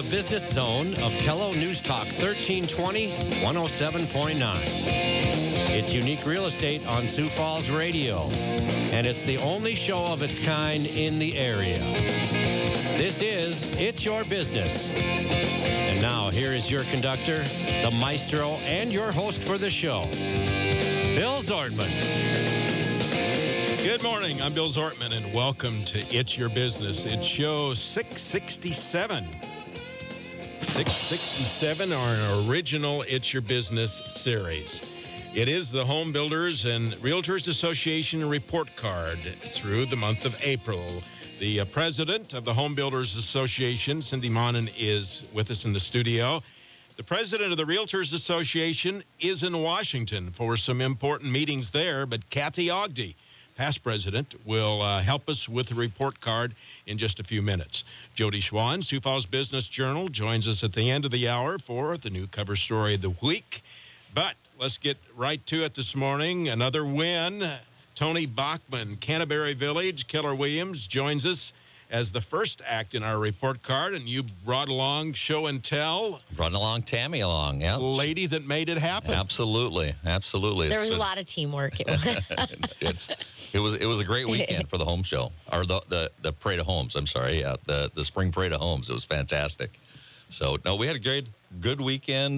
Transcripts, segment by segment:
the business zone of Kello News Talk 1320, 107.9. It's unique real estate on Sioux Falls Radio, and it's the only show of its kind in the area. This is It's Your Business. And now, here is your conductor, the maestro, and your host for the show, Bill Zortman. Good morning. I'm Bill Zortman, and welcome to It's Your Business. It's show 667. 667, our original It's Your Business series. It is the Home Builders and Realtors Association report card through the month of April. The president of the Home Builders Association, Cindy Monin, is with us in the studio. The president of the Realtors Association is in Washington for some important meetings there, but Kathy Ogden, past president, will help us with the report card in just a few minutes. Jody Schwan, Sioux Falls Business Journal, joins us at the end of the hour for the new cover story of the week. But let's get right to it this morning. Another win. Tony Bachman, Canterbury Village. Keller Williams joins us as the first act in our report card, and you brought along show and tell. Brought along Tammy along, yeah. Lady that made it happen. Absolutely. There was a lot of teamwork. It was a great weekend for the home show, or the Parade of Homes. I'm sorry, yeah, the Spring Parade of Homes. It was fantastic. So no, we had a good weekend.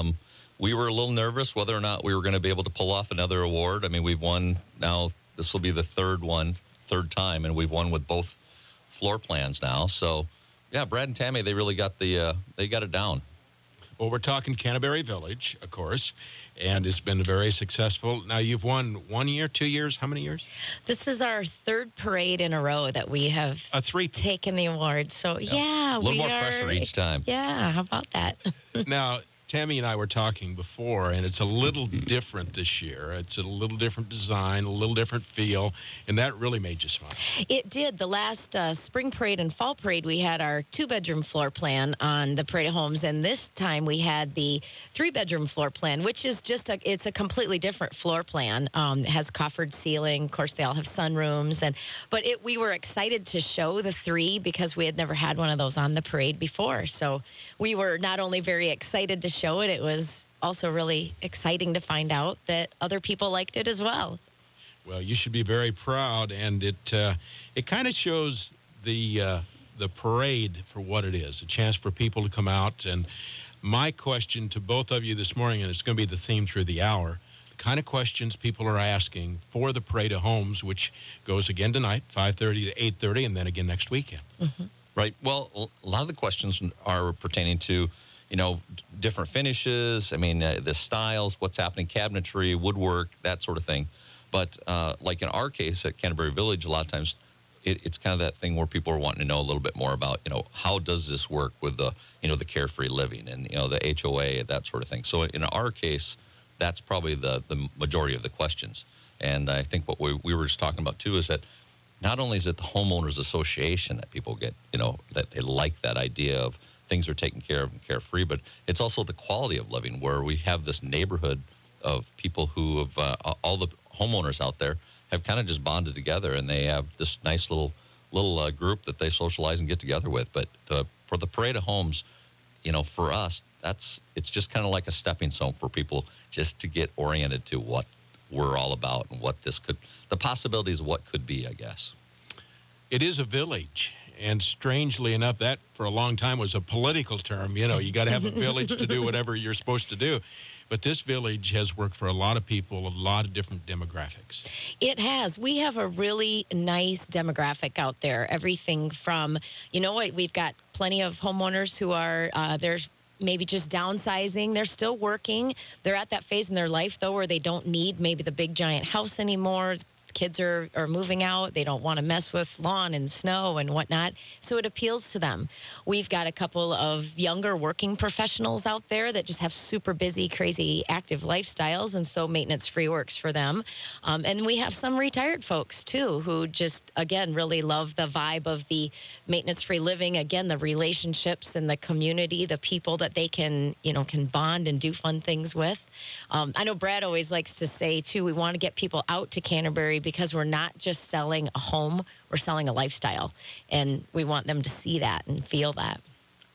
We were a little nervous whether or not we were going to be able to pull off another award. I mean, we've won now. This will be the third time, and we've won with both floor plans now. So, yeah, Brad and Tammy, they really got they got it down. Well, we're talking Canterbury Village, of course, and it's been very successful. Now, you've won 1 year, 2 years, how many years? This is our third parade in a row that we have taken the award. So, yeah, a little more pressure each time. Yeah, how about that? Now, Tammy and I were talking before, and it's a little different this year. It's a little different design, a little different feel, and that really made you smile. It did. The last spring parade and fall parade, we had our two-bedroom floor plan on the Parade of Homes, and this time we had the three-bedroom floor plan, which is it's a completely different floor plan. It has coffered ceiling. Of course, they all have sunrooms, but we were excited to show the three because we had never had one of those on the parade before. So we were not only very excited to show it was also really exciting to find out that other people liked it as well. Well, you should be very proud, and it kind of shows the parade for what it is, a chance for people to come out. And my question to both of you this morning, and it's going to be the theme through the hour, the kind of questions people are asking for the Parade of Homes, which goes again tonight, 5:30 to 8:30, and then again next weekend. Mm-hmm. Right. Well, a lot of the questions are pertaining to different finishes. I mean, the styles, what's happening, cabinetry, woodwork, that sort of thing. But like in our case at Canterbury Village, a lot of times it's kind of that thing where people are wanting to know a little bit more about, how does this work with the carefree living and, the HOA, that sort of thing. So in our case, that's probably the majority of the questions. And I think what we were just talking about, too, is that not only is it the homeowners association that people get, that they like that idea of things are taken care of and carefree, but it's also the quality of living where we have this neighborhood of people who have, all the homeowners out there have kind of just bonded together, and they have this nice little group that they socialize and get together with. But for the Parade of Homes, for us, it's just kind of like a stepping stone for people just to get oriented to what we're all about and what the possibilities of what could be, I guess. It is a village. And strangely enough, that for a long time was a political term. You got to have a village to do whatever you're supposed to do. But this village has worked for a lot of people, a lot of different demographics. It has. We have a really nice demographic out there. Everything from, we've got plenty of homeowners who are, they're maybe just downsizing. They're still working. They're at that phase in their life, though, where they don't need maybe the big giant house anymore. Kids are moving out. They don't want to mess with lawn and snow and whatnot. So it appeals to them. We've got a couple of younger working professionals out there that just have super busy, crazy, active lifestyles. And so maintenance-free works for them. And we have some retired folks, too, who just, again, really love the vibe of the maintenance-free living. Again, the relationships and the community, the people that they can bond and do fun things with. I know Brad always likes to say, too, we want to get people out to Canterbury because we're not just selling a home, we're selling a lifestyle. And we want them to see that and feel that.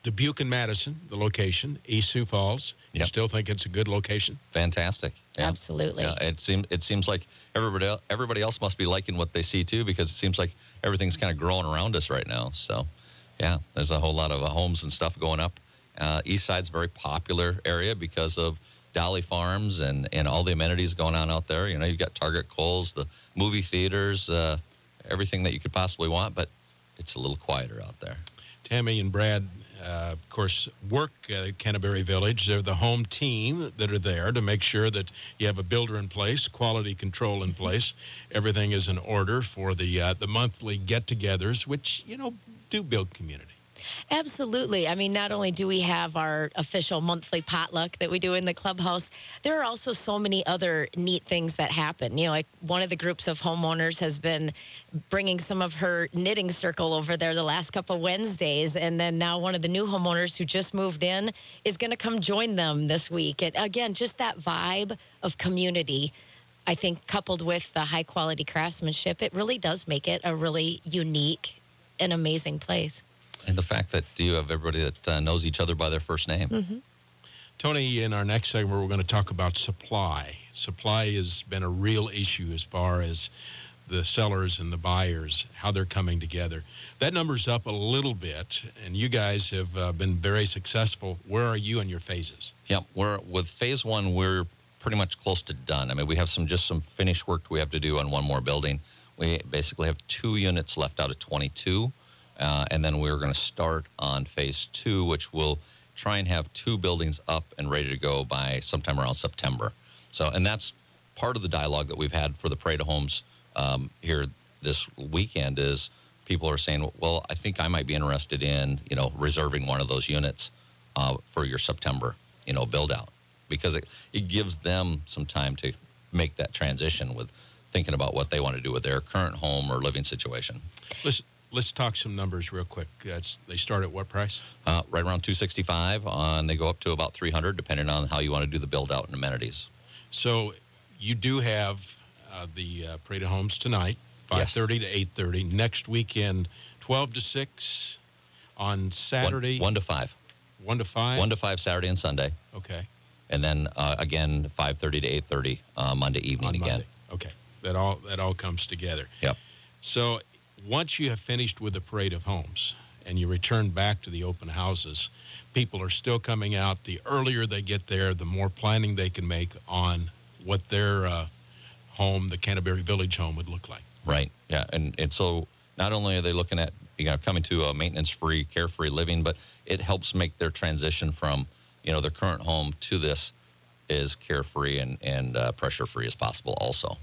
Dubuque and Madison, the location, East Sioux Falls. You Yep. still think it's a good location? Fantastic. Yeah. Absolutely. Yeah, it seems like everybody else must be liking what they see too, because it seems like everything's kind of growing around us right now. So, yeah, there's a whole lot of homes and stuff going up. East Side's a very popular area because of Dolly Farms and all the amenities going on out there. You know, you've got Target, Kohl's, the movie theaters, everything that you could possibly want, but it's a little quieter out there. Tammy and Brad, of course, work at Canterbury Village. They're the home team that are there to make sure that you have a builder in place, quality control in place. Everything is in order for the monthly get-togethers, which, do build community. Absolutely. I mean, not only do we have our official monthly potluck that we do in the clubhouse, there are also so many other neat things that happen. Like one of the groups of homeowners has been bringing some of her knitting circle over there the last couple of Wednesdays. And then now one of the new homeowners who just moved in is going to come join them this week. And again, just that vibe of community, I think, coupled with the high quality craftsmanship, it really does make it a really unique and amazing place. And the fact that you have everybody that knows each other by their first name. Mm-hmm. Tony, in our next segment, we're going to talk about supply. Supply has been a real issue as far as the sellers and the buyers, how they're coming together. That number's up a little bit, and you guys have been very successful. Where are you in your phases? Yeah, with phase one, we're pretty much close to done. I mean, we have some finished work we have to do on one more building. We basically have 2 units left out of 22. And then we're going to start on phase 2, which will try and have 2 buildings up and ready to go by sometime around September. So, and that's part of the dialogue that we've had for the Parade of Homes here this weekend is people are saying, well, I think I might be interested in, reserving one of those units for your September, build out, because it gives them some time to make that transition with thinking about what they want to do with their current home or living situation. Let's talk some numbers real quick. They start at what price? Right around $265, and they go up to about $300, depending on how you want to do the build-out and amenities. So you do have the Parade of Homes tonight, 5:30 to 8:30. Next weekend, 12 to 6 on Saturday. 1 to 5. 1 to 5? 1 to 5 Saturday and Sunday. Okay. And then, again, 5:30 to 8:30 Monday evening On again. Monday. Okay. That all comes together. Yep. So once you have finished with the Parade of Homes and you return back to the open houses, people are still coming out. The earlier they get there, the more planning they can make on what their home, the Canterbury Village home, would look like. Right. Yeah. And so not only are they looking at coming to a maintenance-free, carefree living, but it helps make their transition from their current home to this as carefree and pressure-free as possible also.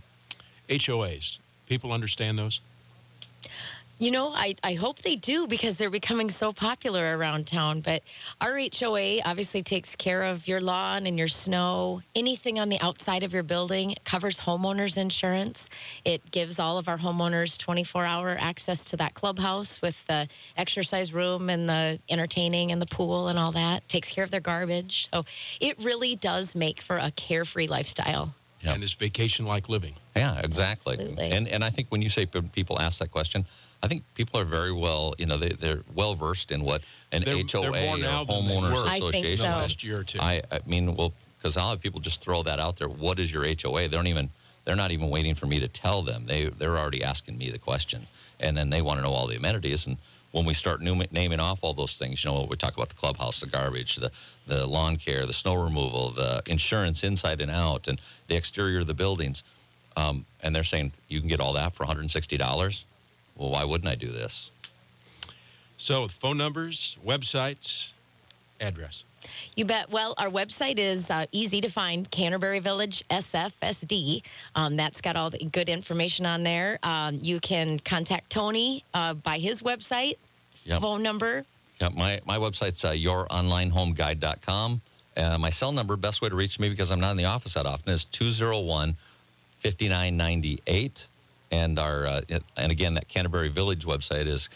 HOAs, people understand those? I hope they do, because they're becoming so popular around town. But our HOA obviously takes care of your lawn and your snow, anything on the outside of your building. It covers homeowners insurance. It gives all of our homeowners 24-hour access to that clubhouse with the exercise room and the entertaining and the pool and all that. Takes care of their garbage. So it really does make for a carefree lifestyle. Yep. And it's vacation-like living. Yeah, exactly. Absolutely. And I think when you say people ask that question, I think people are very well, they're well versed in what an HOA more or now than they homeowners were. I think association so. The is. last year or two. I mean, well, because a lot of people just throw that out there. What is your HOA? They're not even waiting for me to tell them. They're already asking me the question, and then they want to know all the amenities. And when we start naming off all those things, we talk about the clubhouse, the garbage, the lawn care, the snow removal, the insurance inside and out, and the exterior of the buildings. And they're saying you can get all that for $160. Well, why wouldn't I do this? So phone numbers, websites, address. You bet. Well, our website is easy to find, Canterbury Village SFSD. That's got all the good information on there. You can contact Tony by his website, phone number. Yeah, my website's youronlinehomeguide.com. My cell number, best way to reach me because I'm not in the office that often, is 201-5998. And and again, that Canterbury Village website is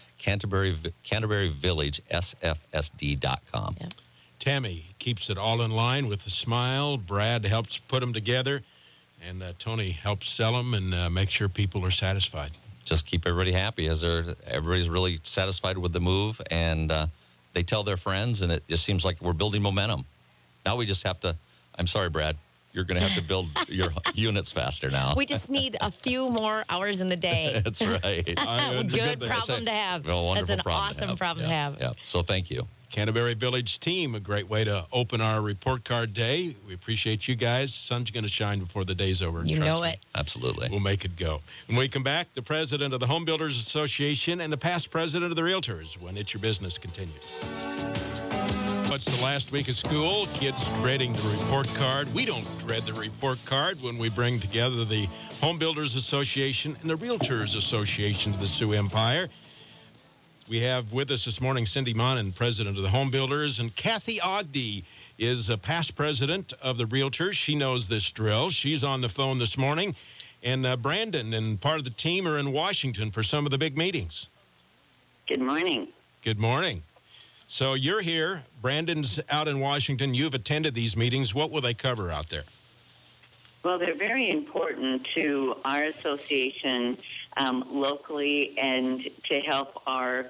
CanterburyVillageSFSD.com. Yeah. Tammy keeps it all in line with a smile. Brad helps put them together. And Tony helps sell them and make sure people are satisfied. Just keep everybody happy as everybody's really satisfied with the move and they tell their friends, and it just seems like we're building momentum. Now we just have to, I'm sorry, Brad, you're going to have to build your units faster now. We just need a few more hours in the day. That's right. Good problem to have. That's an awesome problem to have. Yeah. So thank you. Canterbury Village team, a great way to open our report card day. We appreciate you guys. Sun's going to shine before the day's over. You know it. Absolutely. We'll make it go. When we come back, the president of the Home Builders Association and the past president of the Realtors when It's Your Business continues. It's the last week of school. Kids dreading the report card. We don't dread the report card when we bring together the Home Builders Association and the Realtors Association of the Sioux Empire. We have with us this morning Cindy Monin, president of the Home Builders, and Kathy Ogden is a past president of the Realtors. She knows this drill. She's on the phone this morning. And Brandon and part of the team are in Washington for some of the big meetings. Good morning. Good morning. So you're here. Brandon's out in Washington. You've attended these meetings. What will they cover out there? Well, they're very important to our association locally and to help our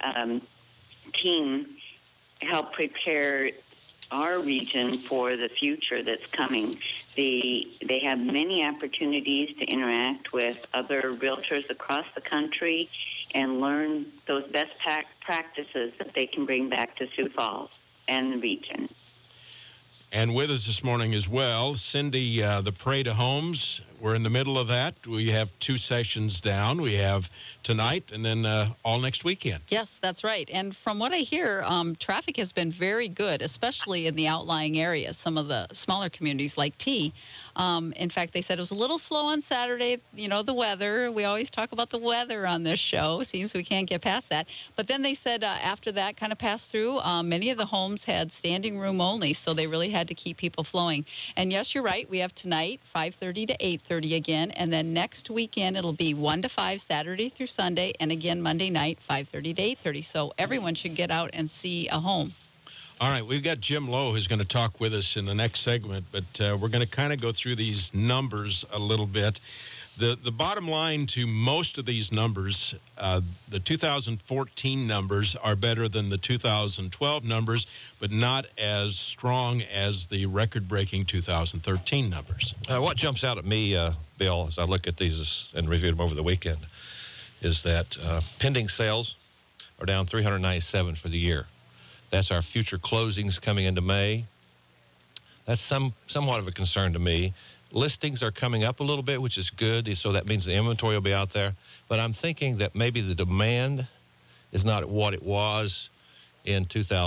team help prepare our region for the future that's coming. They have many opportunities to interact with other realtors across the country and learn those best practices that they can bring back to Sioux Falls and the region. And with us this morning as well, Cindy, the Parade of Homes. We're in the middle of that. We have 2 sessions down. We have tonight and then all next weekend. Yes, that's right. And from what I hear, traffic has been very good, especially in the outlying areas, some of the smaller communities like T. In fact, they said it was a little slow on Saturday. You know, the weather. We always talk about the weather on this show. Seems we can't get past that. But then they said after that kind of passed through, many of the homes had standing room only, so they really had to keep people flowing. And yes, you're right. We have tonight, 5:30 to 8:30 again, and then next weekend it'll be 1 to 5 Saturday through Sunday, and again Monday night, 5:30 to 8:30. So everyone should get out and see a home. All right, we've got Jim Lowe who's going to talk with us in the next segment, but we're going to kind of go through these numbers a little bit. The bottom line to most of these numbers, the 2014 numbers are better than the 2012 numbers, but not as strong as the record-breaking 2013 numbers. What jumps out at me, Bill, as I look at these and review them over the weekend, is that pending sales are down 397 for the year. That's our future closings coming into May. That's somewhat of a concern to me. Listings are coming up a little bit, which is good, so that means the inventory will be out there. But I'm thinking that maybe the demand is not what it was in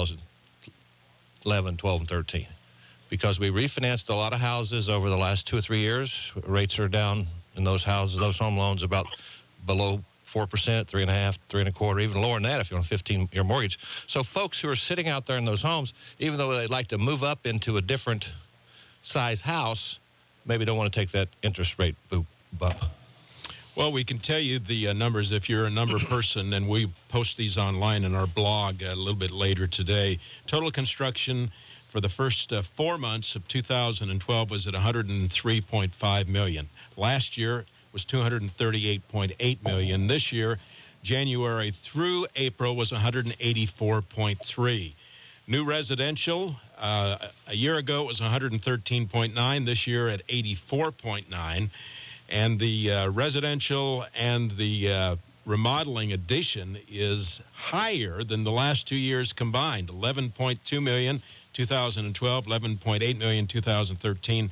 2011, 12, and 13. Because we refinanced a lot of houses over the last 2 or 3 years. Rates are down in those houses, those home loans, about below 4%, 3.5%, 3.25%, even lower than that if you're on a 15-year mortgage. So folks who are sitting out there in those homes, even though they'd like to move up into a different size house, maybe don't want to take that interest rate bump. Well, we can tell you the numbers if you're a number person, and we post these online in our blog a little bit later today. Total construction for the first 4 months of 2012 was at $103.5 million. Last year was $238.8 million. This year, January through April, was $184.3. New residential, a year ago it was 113.9. This year at 84.9. And the residential and the remodeling addition is higher than the last 2 years combined. 11.2 million 2012, 11.8 million 2013,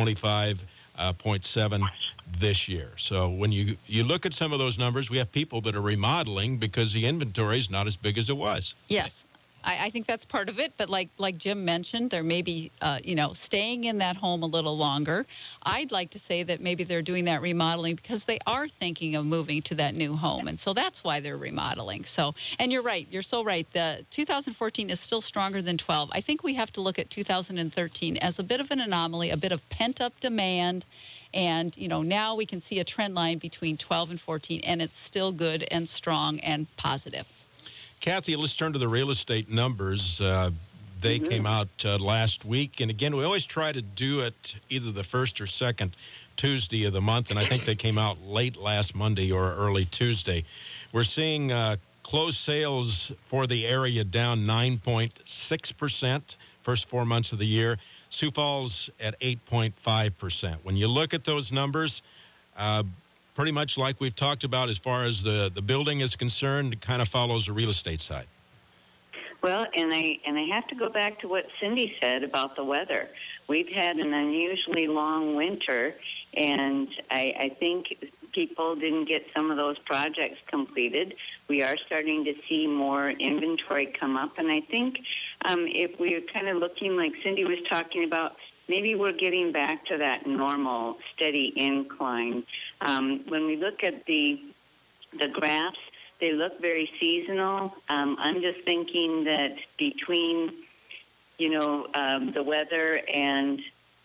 25.7 this year. So when you look at some of those numbers, we have people that are remodeling because the inventory is not as big as it was. Yes. I think that's part of it, but like Jim mentioned, there may be, staying in that home a little longer. I'd like to say that maybe they're doing that remodeling because they are thinking of moving to that new home, and so that's why they're remodeling. So, and you're right, you're so right. The 2014 is still stronger than 12. I think we have to look at 2013 as a bit of an anomaly, a bit of pent-up demand, and, now we can see a trend line between 12 and 14, and it's still good and strong and positive. Kathy, let's turn to the real estate numbers. They came out last week. And again, we always try to do it either the first or second Tuesday of the month. And I think they came out late last Monday or early Tuesday. We're seeing Closed sales for the area down 9.6%, first 4 months of the year. Sioux Falls at 8.5%. When you look at those numbers, pretty much like we've talked about as far as the building is concerned, it kind of follows the real estate side. Well, and I have to go back to what Cindy said about the weather. We've had an unusually long winter, and I think people didn't get some of those projects completed. We are starting to see more inventory come up, and I think if we're kind of looking like Cindy was talking about, maybe we're getting back to that normal, steady incline. When we look at the graphs, they look very seasonal. I'm just thinking that between, the weather and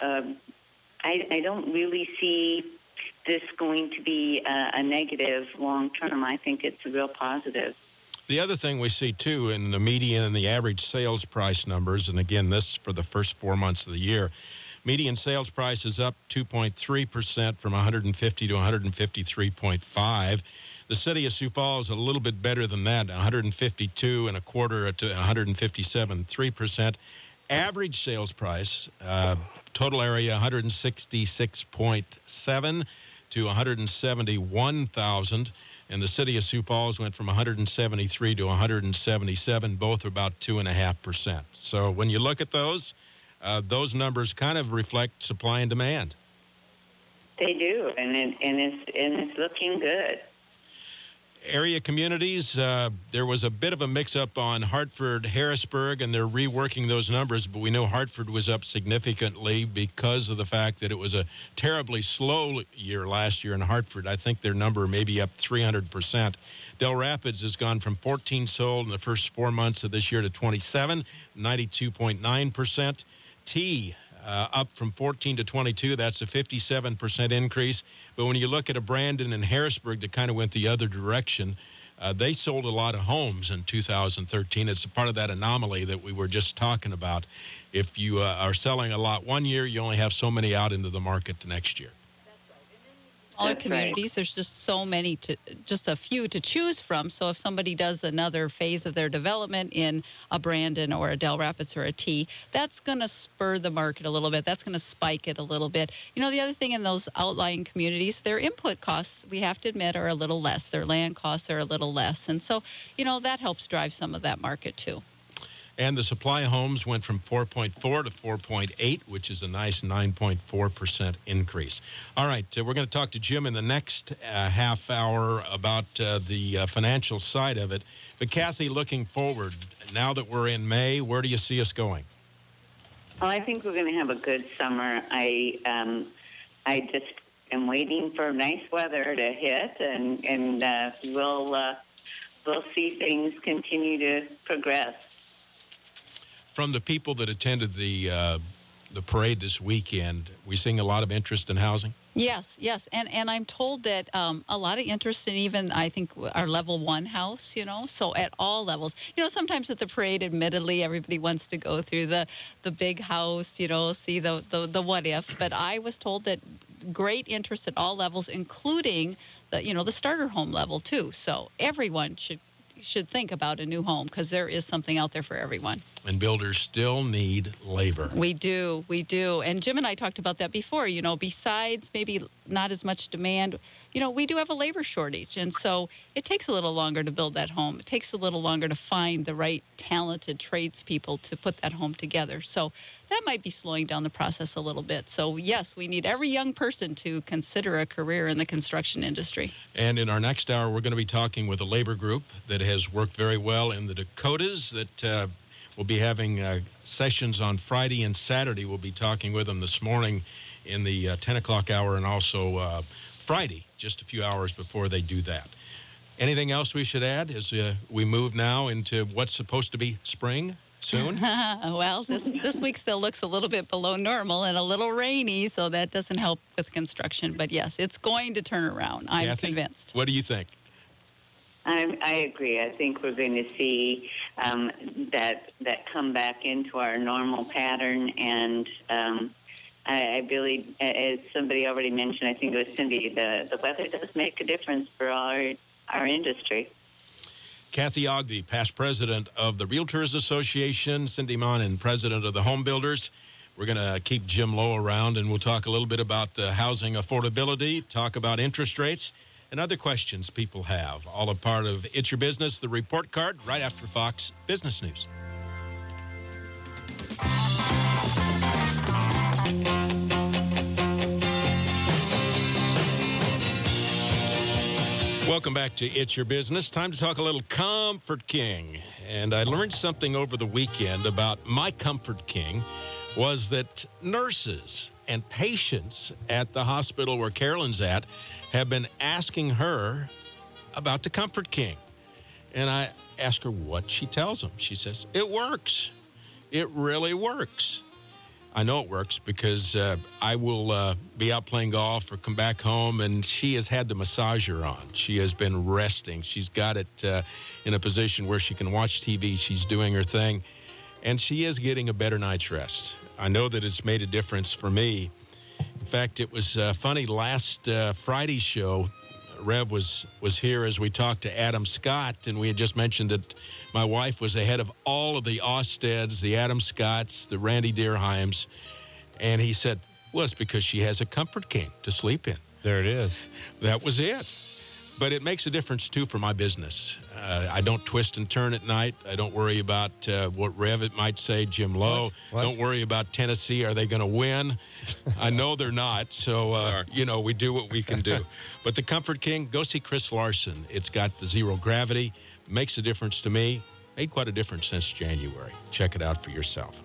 I don't really see this going to be a negative long term. I think it's a real positive. The other thing we see, too, in the median and the average sales price numbers, and again, this for the first 4 months of the year, median sales price is up 2.3% from 150 to 153.5. The city of Sioux Falls a little bit better than that, 152 and a quarter to 157.3%. Average sales price, total area 166.7 to 171,000. And the city of Sioux Falls went from 173 to 177. Both are about 2.5%. So when you look at those numbers kind of reflect supply and demand. They do, and it's looking good. Area communities, there was a bit of a mix-up on Hartford, Harrisburg, and they're reworking those numbers, but we know Hartford was up significantly because of the fact that it was a terribly slow year last year in Hartford. I think their number may be up 300%. Del Rapids has gone from 14 sold in the first 4 months of this year to 27, 92.9%. T up from 14 to 22. That's a 57% increase. But when you look at a Brandon and Harrisburg that kind of went the other direction, they sold a lot of homes in 2013. It's a part of that anomaly that we were just talking about. If you are selling a lot one year, you only have so many out into the market the next year. Smaller communities, there's just so many, just a few to choose from. So if somebody does another phase of their development in a Brandon or a Del Rapids or a T, that's going to spur the market a little bit. That's going to spike it a little bit. The other thing in those outlying communities, their input costs, we have to admit, are a little less. Their land costs are a little less. And so, that helps drive some of that market too. And the supply of homes went from 4.4 to 4.8, which is a nice 9.4% increase. All right, we're going to talk to Jim in the next half hour about the financial side of it. But Kathy, looking forward, now that we're in May, where do you see us going? Well, I think we're going to have a good summer. I just am waiting for nice weather to hit, and we'll see things continue to progress. From the people that attended the parade this weekend, we're seeing a lot of interest in housing? Yes. And I'm told that a lot of interest in even, I think, our level 1 house, so at all levels. Sometimes at the parade, admittedly, everybody wants to go through the big house, see the what if. But I was told that great interest at all levels, including the starter home level, too. So everyone should think about a new home because there is something out there for everyone. And builders still need labor. We do. And Jim and I talked about that before. Besides maybe not as much demand, we do have a labor shortage. And so it takes a little longer to build that home. It takes a little longer to find the right talented tradespeople to put that home together. So that might be slowing down the process a little bit. So, yes, we need every young person to consider a career in the construction industry. And in our next hour, we're going to be talking with a labor group that has worked very well in the Dakotas that will be having sessions on Friday and Saturday. We'll be talking with them this morning in the 10 o'clock hour and also Friday, just a few hours before they do that. Anything else we should add as we move now into what's supposed to be spring? Soon? Well, this week still looks a little bit below normal and a little rainy, so that doesn't help with construction. But, yes, it's going to turn around. I'm convinced. What do you think? I agree. I think we're going to see that come back into our normal pattern. And I believe, as somebody already mentioned, I think it was Cindy, the weather does make a difference for our industry. Kathy Ogden, past president of the Realtors Association, Cindy Monin, president of the Home Builders. We're going to keep Jim Lowe around, and we'll talk a little bit about housing affordability, talk about interest rates, and other questions people have. All a part of It's Your Business, the report card, right after Fox Business News. Welcome back to It's Your Business. Time to talk a little Comfort King. And I learned something over the weekend about my Comfort King was that nurses and patients at the hospital where Carolyn's at have been asking her about the Comfort King. And I asked her what she tells them. She says, it works. It really works. I know it works because I will be out playing golf or come back home, and she has had the massager on. She has been resting. She's got it in a position where she can watch TV. She's doing her thing, and she is getting a better night's rest. I know that it's made a difference for me. In fact, it was funny. Last Friday's show, Rev was here as we talked to Adam Scott, and we had just mentioned that my wife was ahead of all of the Osteds, the Adam Scotts, the Randy Deerheims, and he said, well, it's because she has a Comfort King to sleep in. There it is. That was it. But it makes a difference, too, for my business. I don't twist and turn at night. I don't worry about what Rev it might say, Jim Lowe. What? Don't worry about Tennessee. Are they going to win? I know they're not. So, we do what we can do. But the Comfort King, go see Chris Larson. It's got the zero gravity. Makes a difference to me. Made quite a difference since January. Check it out for yourself.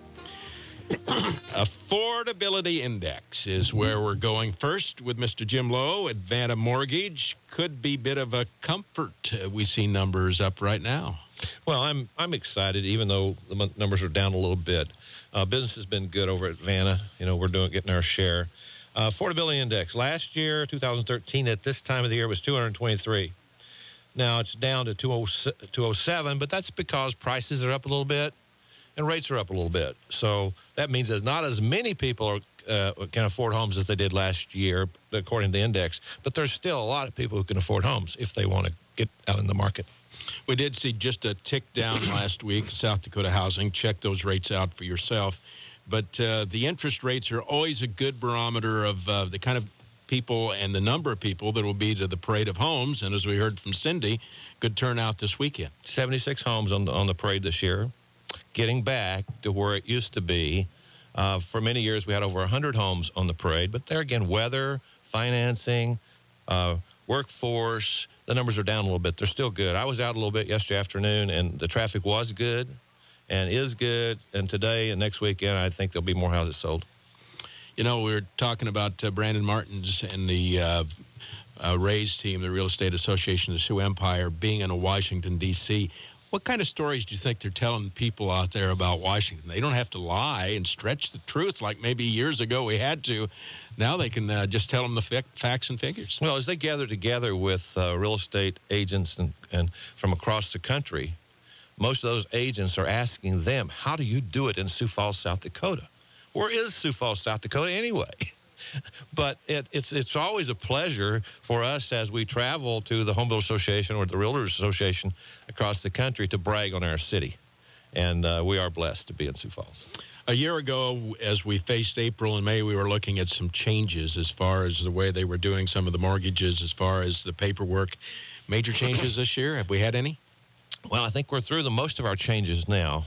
Affordability Index is where we're going first with Mr. Jim Lowe. Advanta Mortgage could be a bit of a comfort. We see numbers up right now. Well, I'm excited, even though the numbers are down a little bit. Business has been good over at Advanta. We're getting our share. Affordability Index last year, 2013, at this time of the year was 223. Now it's down to 207, but that's because prices are up a little bit and rates are up a little bit. So that means there's not as many people can afford homes as they did last year, according to the index. But there's still a lot of people who can afford homes if they want to get out in the market. We did see just a tick down last week, South Dakota Housing. Check those rates out for yourself. But the interest rates are always a good barometer of the kind of people and the number of people that will be to the parade of homes. And as we heard from Cindy, good turnout this weekend. 76 homes on the parade this year, getting back to where it used to be. For many years, we had over 100 homes on the parade. But there again, weather, financing, workforce, the numbers are down a little bit. They're still good. I was out a little bit yesterday afternoon, and the traffic was good and is good. And today and next weekend, I think there'll be more houses sold. We were talking about Brandon Martins and the Rays team, the Real Estate Association of the Sioux Empire, being in Washington, D.C. What kind of stories do you think they're telling people out there about Washington? They don't have to lie and stretch the truth like maybe years ago we had to. Now they can just tell them the facts and figures. Well, as they gather together with real estate agents and from across the country, most of those agents are asking them, how do you do it in Sioux Falls, South Dakota? Where is Sioux Falls, South Dakota anyway? But it's always a pleasure for us as we travel to the Home Builder Association or the Realtors Association across the country to brag on our city. And we are blessed to be in Sioux Falls. A year ago, as we faced April and May, we were looking at some changes as far as the way they were doing some of the mortgages, as far as the paperwork. Major changes this year? Have we had any? Well, I think we're through most of our changes now.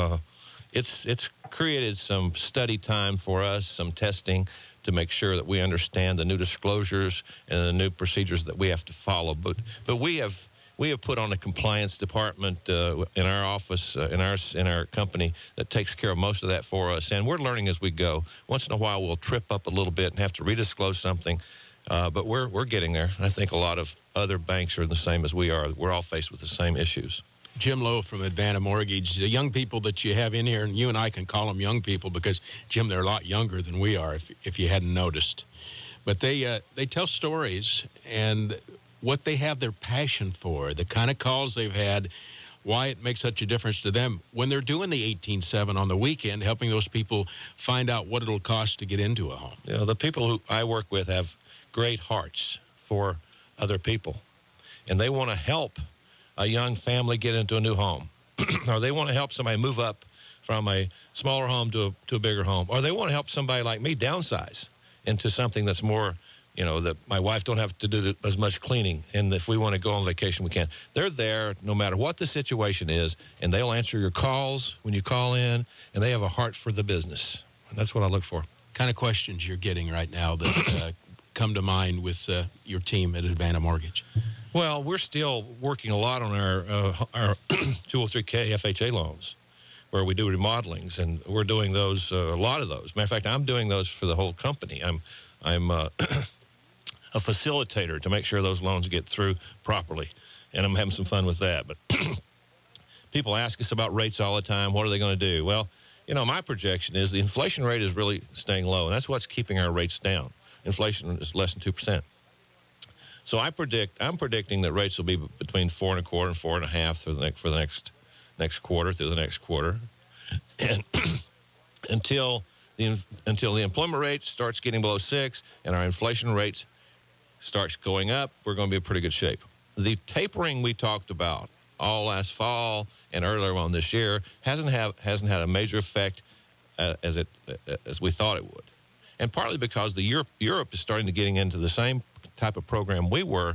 It's created some study time for us, some testing to make sure that we understand the new disclosures and the new procedures that we have to follow. But we have put on a compliance department in our office, in our company, that takes care of most of that for us. And we're learning as we go. Once in a while, we'll trip up a little bit and have to redisclose something. But we're getting there. I think a lot of other banks are the same as we are. We're all faced with the same issues. Jim Lowe from Advanta Mortgage, the young people that you have in here, and you and I can call them young people because, Jim, they're a lot younger than we are, if you hadn't noticed. But they tell stories and what they have their passion for, the kind of calls they've had, why it makes such a difference to them when they're doing the 18-7 on the weekend, helping those people find out what it'll cost to get into a home. The people who I work with have great hearts for other people, and they want to help a young family get into a new home, or they want to help somebody move up from a smaller home to a bigger home, or they want to help somebody like me downsize into something that's more, that my wife don't have to do as much cleaning, and if we want to go on vacation, we can. They're there no matter what the situation is, and they'll answer your calls when you call in, and they have a heart for the business. And that's what I look for. Kind of questions you're getting right now that come to mind with your team at Advanta Mortgage? Well, we're still working a lot on our 203K FHA loans, where we do remodelings, and we're doing those, a lot of those. Matter of fact, I'm doing those for the whole company. I'm a facilitator to make sure those loans get through properly, and I'm having some fun with that. But people ask us about rates all the time. What are they going to do? Well, my projection is the inflation rate is really staying low, and that's what's keeping our rates down. Inflation is less than 2%. So I'm predicting that rates will be between 4.25% and 4.5% for the next quarter through the next quarter, and until the employment rate starts getting below 6 and our inflation rate starts going up, we're going to be in pretty good shape. The tapering we talked about all last fall and earlier on this year hasn't had a major effect as we thought it would, and partly because Europe is starting to getting into the same type of program we were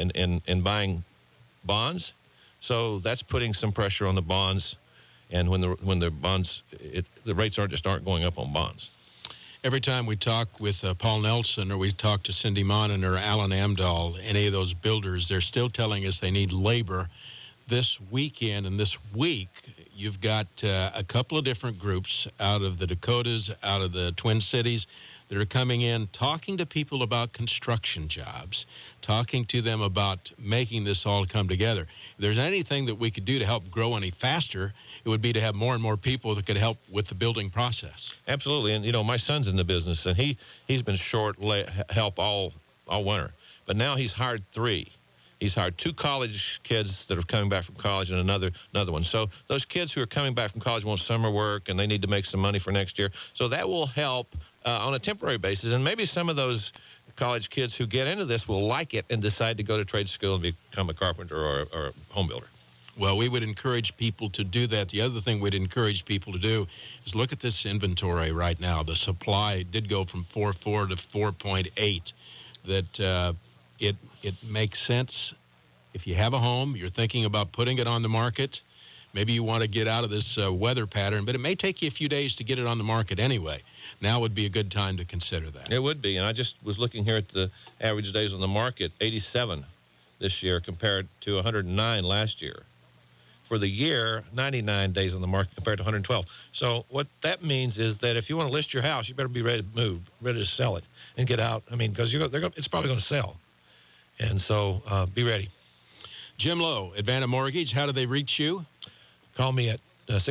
in buying bonds, so that's putting some pressure on the bonds. And when the bonds, the rates aren't going up on bonds. Every time we talk with Paul Nelson, or we talk to Cindy Monin or Alan Amdahl, any of those builders, they're still telling us they need labor. This weekend and this week, you've got a couple of different groups out of the Dakotas, out of the Twin Cities, that are coming in, talking to people about construction jobs, talking to them about making this all come together. If there's anything that we could do to help grow any faster, it would be to have more and more people that could help with the building process. Absolutely. And, my son's in the business, and he's been short help all winter. But now he's hired 3. He's hired 2 college kids that are coming back from college and another one. So those kids who are coming back from college want summer work, and they need to make some money for next year. So that will help on a temporary basis. And maybe some of those college kids who get into this will like it and decide to go to trade school and become a carpenter or a home builder. Well, we would encourage people to do that. The other thing we'd encourage people to do is look at this inventory right now. The supply did go from 4.4 to 4.8. That it makes sense. If you have a home, you're thinking about putting it on the market, maybe you want to get out of this weather pattern, but it may take you a few days to get it on the market anyway. Now would be a good time to consider that. It would be, and I just was looking here at the average days on the market, 87 this year compared to 109 last year. For the year, 99 days on the market compared to 112. So what that means is that if you want to list your house, you better be ready to move, ready to sell it and get out. I mean, because it's probably going to sell. And so be ready. Jim Lowe, Advanta Mortgage, how do they reach you? Call me at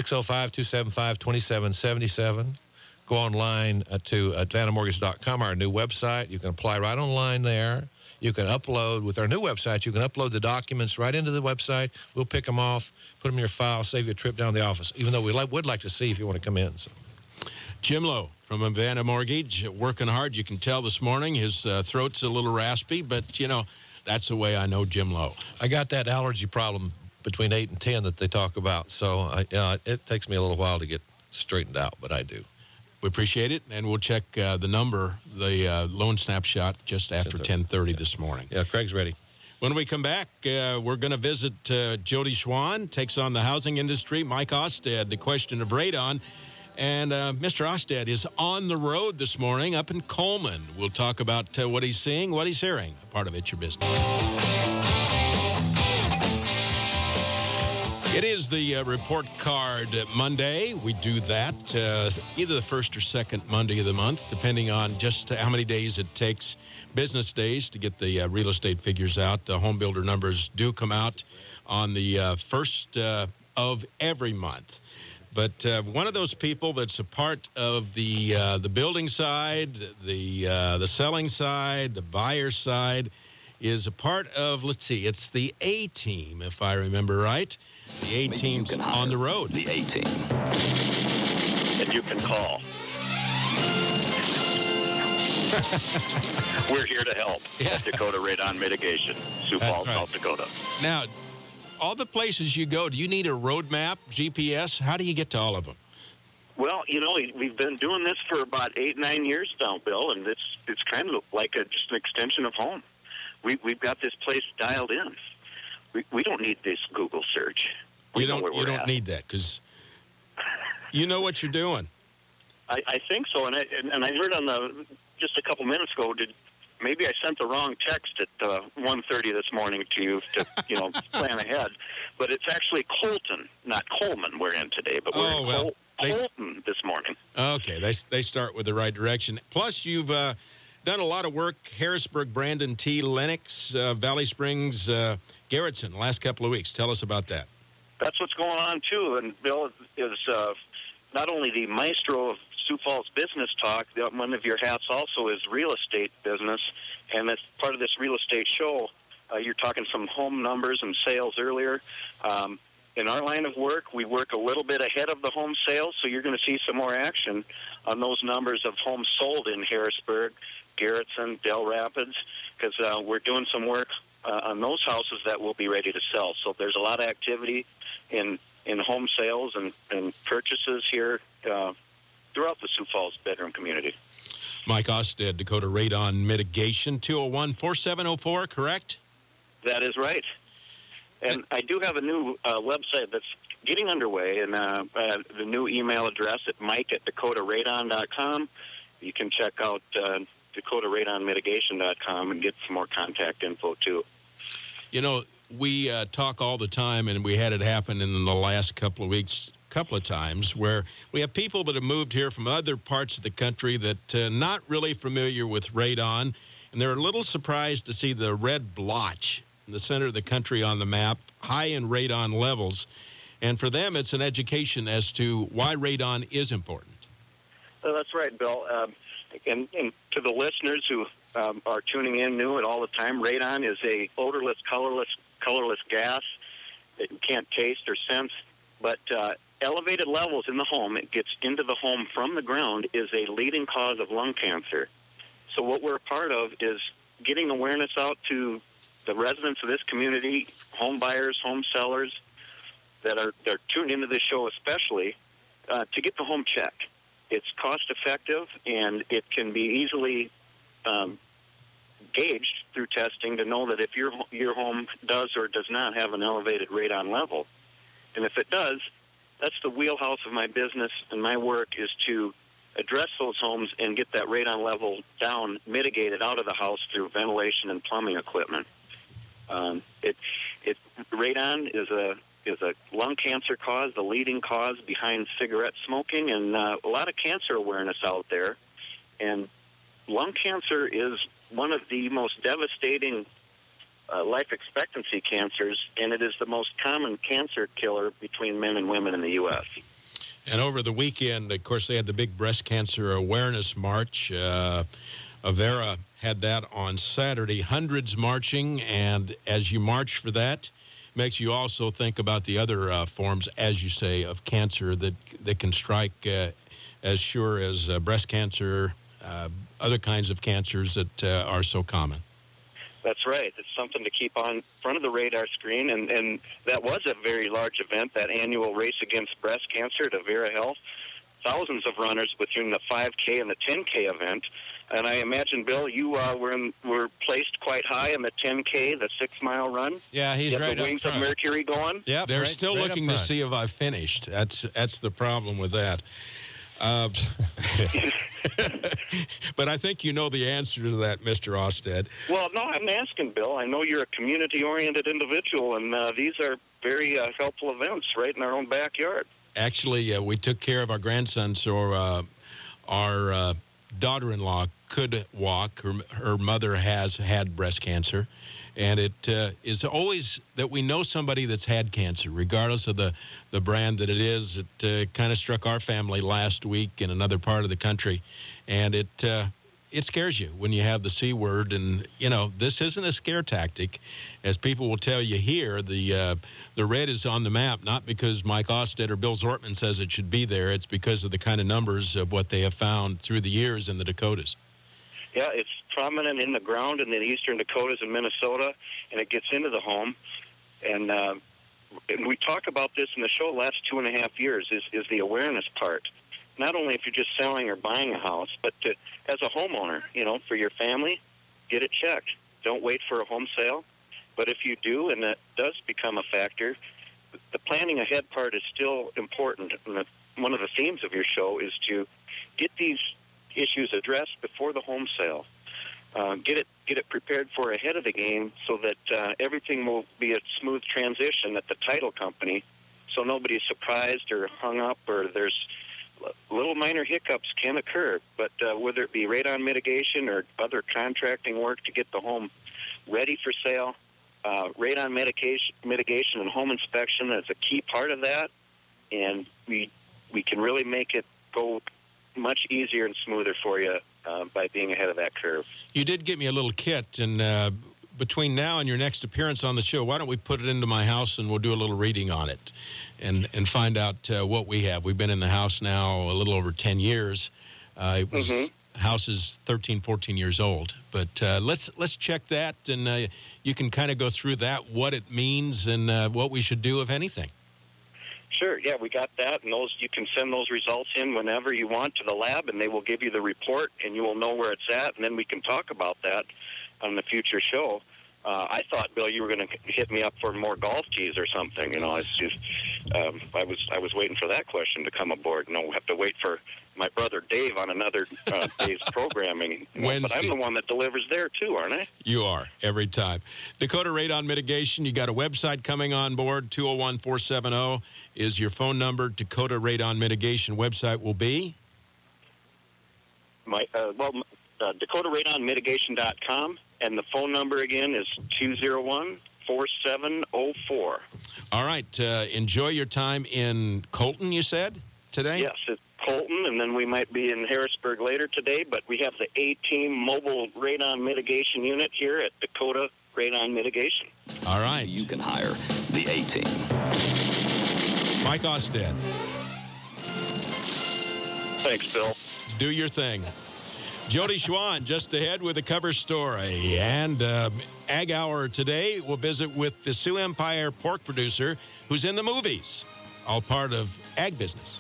605-275-2777. Go online to advantamortgage.com, our new website. You can apply right online there. You can upload, with our new website, you can upload the documents right into the website. We'll pick them off, put them in your file, save you a trip down to the office, even though we would like to see if you want to come in. So. Jim Lowe from Advanta Mortgage, working hard. You can tell this morning his throat's a little raspy, but, that's the way I know Jim Lowe. I got that allergy problem between 8 and 10 that they talk about, so it takes me a little while to get straightened out, but I do. We appreciate it, and we'll check the number, the loan snapshot, just after 10:30 this morning. Yeah, Craig's ready. When we come back, we're going to visit Jody Schwan, takes on the housing industry, Mike Osted, the question of radon. And Mr. Osted is on the road this morning up in Coleman. We'll talk about what he's seeing, what he's hearing. Part of It's Your Business. It is the report card Monday. We do that either the first or second Monday of the month, depending on just how many days it takes, business days, to get the real estate figures out. The home builder numbers do come out on the first of every month. But one of those people that's a part of the building side, the selling side, the buyer side, is a part of, let's see, it's the A-Team, if I remember right. The A-Team's on the road. The A-Team. And you can call. We're here to help. Yeah. Dakota Radon Mitigation, Sioux Falls, South Dakota. Now, all the places you go, do you need a road map, GPS? How do you get to all of them? Well, we've been doing this for about 8-9 years now, Bill, and it's kind of like just an extension of home. We've got this place dialed in. We don't need this Google search. You don't need that because you know what you're doing. I think so, and I heard just a couple minutes ago. Maybe I sent the wrong text at 1:30 this morning to you to plan ahead, but it's actually Colton, not Coleman. We're in today, but we're in Colton this morning. Okay, they start with the right direction. Plus, you've done a lot of work: Harrisburg, Brandon T, Lennox, Valley Springs, Garrettson. The last couple of weeks. Tell us about that. That's what's going on too, and Bill is not only the maestro of Sioux Falls Business Talk. One of your hats also is real estate business, and as part of this real estate show, you're talking some home numbers and sales earlier. In our line of work, we work a little bit ahead of the home sales, so you're going to see some more action on those numbers of homes sold in Harrisburg, Garrettson, Del Rapids, because we're doing some work on those houses that will be ready to sell. So there's a lot of activity in home sales and purchases here throughout the Sioux Falls bedroom community. Mike Osted, Dakota Radon Mitigation, 201-4704, correct? That is right. And I do have a new website that's getting underway, and the new email address at mike@dakotaradon.com. You can check out dakotaradonmitigation.com and get some more contact info, too. We talk all the time, and we had it happen in the last couple of weeks, couple of times, where we have people that have moved here from other parts of the country that not really familiar with radon, and they're a little surprised to see the red blotch in the center of the country on the map, high in radon levels. And for them, it's an education as to why radon is important. That's right, Bill. And to the listeners who are tuning in new and all the time, radon is a odorless, colorless gas that you can't taste or sense. But elevated levels in the home, it gets into the home from the ground, is a leading cause of lung cancer. So what we're a part of is getting awareness out to the residents of this community, home buyers, home sellers they're tuned into this show especially, to get the home checked. It's cost effective, and it can be easily gauged through testing to know that if your home does or does not have an elevated radon level. And if it does, that's the wheelhouse of my business and my work, is to address those homes and get that radon level down, mitigated out of the house through ventilation and plumbing equipment. Radon is a lung cancer cause, the leading cause behind cigarette smoking, and a lot of cancer awareness out there. And lung cancer is one of the most devastating life expectancy cancers, and it is the most common cancer killer between men and women in the U.S. And over the weekend, of course, they had the big breast cancer awareness march. Avera had that on Saturday, hundreds marching, and as you march for that, makes you also think about the other forms, as you say, of cancer that can strike as sure as breast cancer, other kinds of cancers that are so common. That's right. It's something to keep on front of the radar screen, and that was a very large event, that annual Race Against Breast Cancer at Avera Health. Thousands of runners between the 5K and the 10K event. And I imagine, Bill, you were placed quite high in the 10K, the 6-mile run. Yeah, he's right up front. The Wings of Mercury going. Yep, they're still looking to see if I finished. That's the problem with that. But I think you know the answer to that, Mr. Osted. Well, no, I'm asking, Bill. I know you're a community-oriented individual, and these are very helpful events right in our own backyard. Actually, we took care of our grandson, so our daughter-in-law could walk. Her mother has had breast cancer. And it is always that we know somebody that's had cancer, regardless of the brand that it is. It kind of struck our family last week in another part of the country. And it scares you when you have the C word. And, this isn't a scare tactic. As people will tell you here, the red is on the map, not because Mike Osted or Bill Zortman says it should be there. It's because of the kind of numbers of what they have found through the years in the Dakotas. Yeah, it's prominent in the ground in the eastern Dakotas and Minnesota, and it gets into the home. And and we talk about this in the show the last 2.5 years, is the awareness part. Not only if you're just selling or buying a house, but as a homeowner, for your family, get it checked. Don't wait for a home sale. But if you do, and that does become a factor, the planning ahead part is still important. And one of the themes of your show is to get these issues addressed before the home sale. Get it prepared for ahead of the game so that everything will be a smooth transition at the title company, so nobody's surprised or hung up, or there's little minor hiccups can occur. But whether it be radon mitigation or other contracting work to get the home ready for sale, radon mitigation and home inspection is a key part of that, and we can really make it go much easier and smoother for you by being ahead of that curve. You did get me a little kit, and between now and your next appearance on the show, why don't we put it into my house and we'll do a little reading on it and find out what we have. We've been in the house now a little over 10 years. The house is 13, 14 years old. But let's check that, and you can kind of go through that, what it means, and what we should do, if anything. Sure, yeah, we got that, and you can send those results in whenever you want to the lab, and they will give you the report, and you will know where it's at, and then we can talk about that on the future show. I thought, Bill, you were going to hit me up for more golf tees or something. It's just I was waiting for that question to come aboard. We'll have to wait for my brother Dave on another day's programming. But I'm the one that delivers there too, aren't I? You are, every time. Dakota Radon Mitigation, you got a website coming on board. 201-470 is your phone number. Dakota Radon Mitigation website will be? DakotaRadonMitigation.com, and the phone number again is 201-4704. All right. Enjoy your time in Colton, you said, today? Yes, it's Colton, and then we might be in Harrisburg later today, but we have the A-Team Mobile Radon Mitigation Unit here at Dakota Radon Mitigation. All right. You can hire the A-Team. Mike Osted. Thanks, Bill. Do your thing. Jody Schwan just ahead with a cover story. And Ag Hour today, we'll visit with the Sioux Empire pork producer who's in the movies, all part of Ag Business.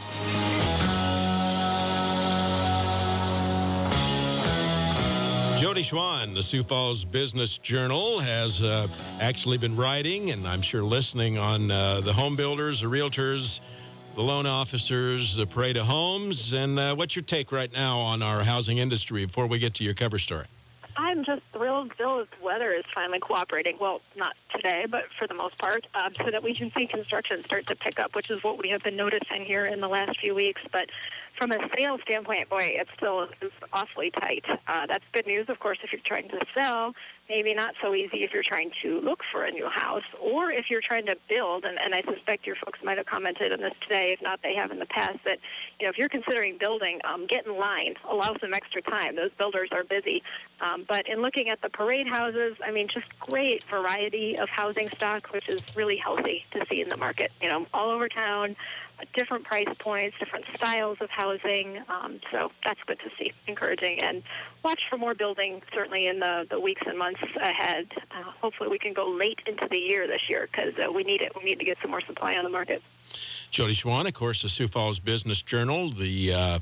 Jody Schwan, the Sioux Falls Business Journal, has actually been writing, and I'm sure listening, on the home builders, the realtors, the loan officers, the parade of homes. And what's your take right now on our housing industry before we get to your cover story? I'm just thrilled, Bill, that the weather is finally cooperating. Well, not today, but for the most part, so that we can see construction start to pick up, which is what we have been noticing here in the last few weeks. But from a sales standpoint, boy, it still is awfully tight. That's good news, of course, if you're trying to sell. Maybe not so easy if you're trying to look for a new house, or if you're trying to build. And I suspect your folks might have commented on this today, if not they have in the past, that if you're considering building, get in line, allow some extra time. Those builders are busy. But in looking at the parade houses, just great variety of housing stock, which is really healthy to see in the market. All over town, different price points, different styles of housing. So that's good to see, encouraging. And watch for more building, certainly in the weeks and months ahead. Hopefully we can go late into the year this year, because we need it. We need to get some more supply on the market. Jody Schwan, of course, the Sioux Falls Business Journal, the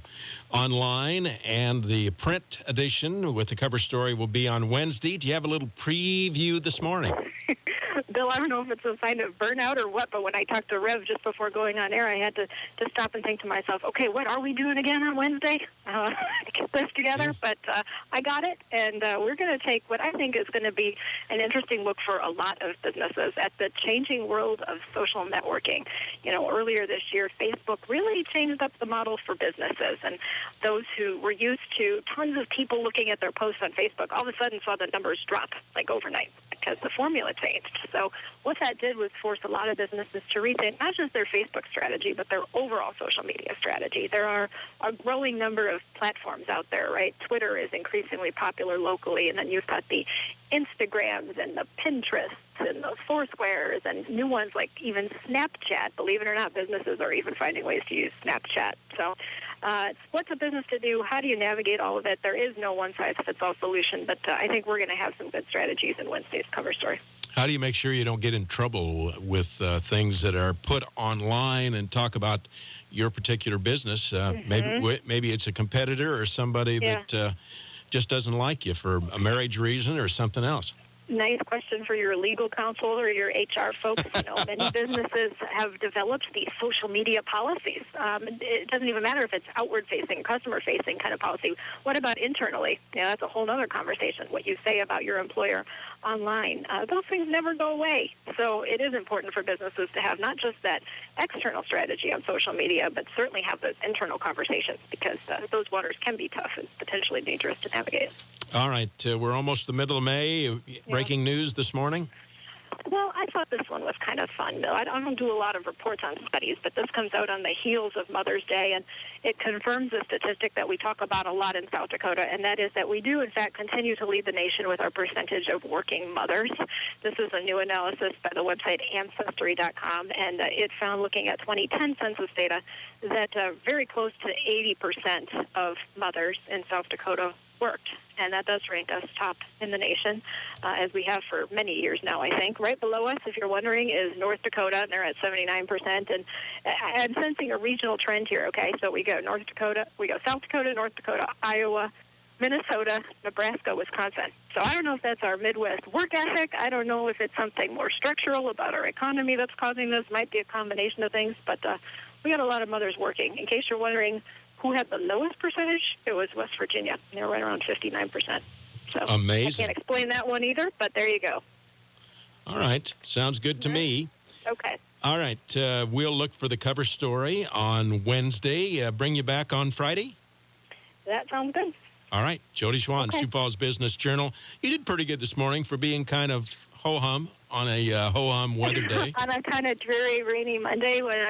online and the print edition with the cover story will be on Wednesday. Do you have a little preview this morning? Bill, I don't know if it's a sign of burnout or what, but when I talked to Rev just before going on air, I had to stop and think to myself, okay, what are we doing again on Wednesday? Get this together. But I got it, and we're going to take what I think is going to be an interesting look for a lot of businesses at the changing world of social networking. Earlier this year, Facebook really changed up the model for businesses, and those who were used to tons of people looking at their posts on Facebook all of a sudden saw the numbers drop like overnight because the formula changed. So what that did was force a lot of businesses to rethink not just their Facebook strategy, but their overall social media strategy. There are a growing number of platforms out there, right? Twitter is increasingly popular locally, and then you've got the Instagrams and the Pinterests and the Foursquares and new ones like even Snapchat. Believe it or not, businesses are even finding ways to use Snapchat. So it's what's a business to do? How do you navigate all of it? There is no one-size-fits-all solution, but I think we're going to have some good strategies in Wednesday's cover story. How do you make sure you don't get in trouble with things that are put online and talk about your particular business? Maybe it's a competitor or somebody that just doesn't like you for a marriage reason or something else. Nice question for your legal counsel or your HR folks. Many businesses have developed these social media policies. It doesn't even matter if it's outward-facing, customer-facing kind of policy. What about internally? That's a whole other conversation, what you say about your employer online. Those things never go away. So it is important for businesses to have not just that external strategy on social media, but certainly have those internal conversations, because those waters can be tough and potentially dangerous to navigate. All right. We're almost the middle of May. Breaking news this morning? Well, I thought this one was kind of fun, Bill. I don't do a lot of reports on studies, but this comes out on the heels of Mother's Day, and it confirms a statistic that we talk about a lot in South Dakota, and that is that we do, in fact, continue to lead the nation with our percentage of working mothers. This is a new analysis by the website Ancestry.com, and it found, looking at 2010 census data, that very close to 80% of mothers in South Dakota worked, and that does rank us top in the nation, as we have for many years now, I think. Right below us, if you're wondering, is North Dakota, and they're at 79%, and I'm sensing a regional trend here, okay? So we go North Dakota, we go South Dakota, North Dakota, Iowa, Minnesota, Nebraska, Wisconsin. So I don't know if that's our Midwest work ethic. I don't know if it's something more structural about our economy that's causing this. Might be a combination of things, but we got a lot of mothers working. In case you're wondering who had the lowest percentage, it was West Virginia. They were right around 59%. So amazing. I can't explain that one either, but there you go. All right. Sounds good to me. Okay. All right. We'll look for the cover story on Wednesday. Bring you back on Friday? That sounds good. All right. Jody Schwan, Sioux Falls Business Journal. You did pretty good this morning for being kind of ho-hum on a ho-hum weather day. On a kind of dreary, rainy Monday when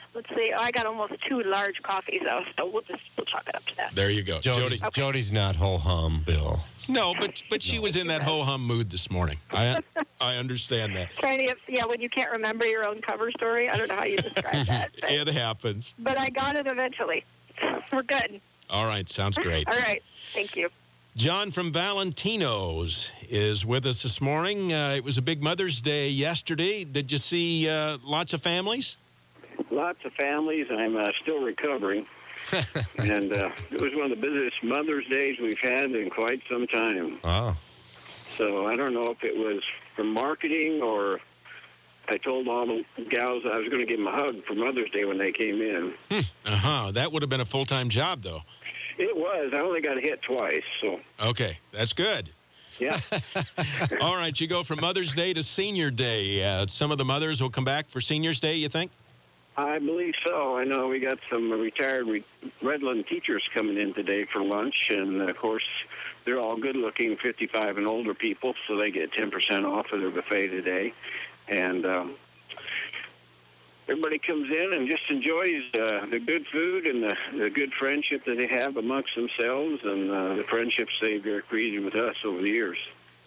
I got almost 2 large coffees out, so we'll chalk it up to that. There you go. Jody's not ho-hum, Bill. No, but she was in that ho-hum mood this morning. I understand that. When you can't remember your own cover story, I don't know how you describe that. It happens. But I got it eventually. We're good. All right, sounds great. All right, thank you. John from Valentino's is with us this morning. It was a big Mother's Day yesterday. Did you see lots of families? Lots of families. I'm still recovering. And it was one of the busiest Mother's Days we've had in quite some time. Oh. So I don't know if it was from marketing or I told all the gals I was going to give them a hug for Mother's Day when they came in. That would have been a full-time job, though. It was. I only got hit twice. So. Okay, that's good. Yeah. All right, you go from Mother's Day to Senior Day. Some of the mothers will come back for Senior's Day, you think? I believe so. I know we got some retired Redland teachers coming in today for lunch, and, of course, they're all good-looking 55 and older people, so they get 10% off of their buffet today. And everybody comes in and just enjoys the good food and the good friendship that they have amongst themselves and the friendships they've created with us over the years.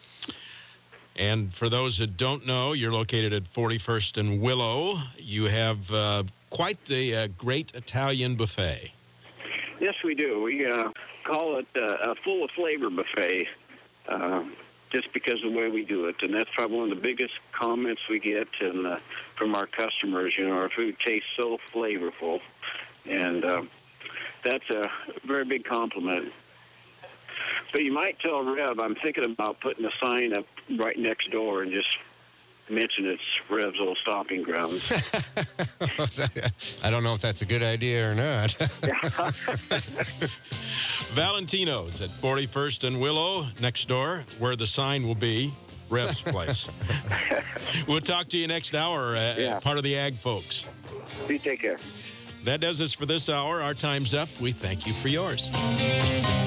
And for those that don't know, you're located at 41st and Willow. You have quite the great Italian buffet. Yes, we do. We call it a full of flavor buffet just because of the way we do it. And that's probably one of the biggest comments we get from our customers. Our food tastes so flavorful. And that's a very big compliment. But you might tell Rev, I'm thinking about putting a sign up right next door and just mention it's Rev's old stomping grounds. I don't know if that's a good idea or not. Valentino's at 41st and Willow, next door, where the sign will be Rev's place. We'll talk to you next hour, part of the Ag Folks. You take care. That does us for this hour. Our time's up. We thank you for yours.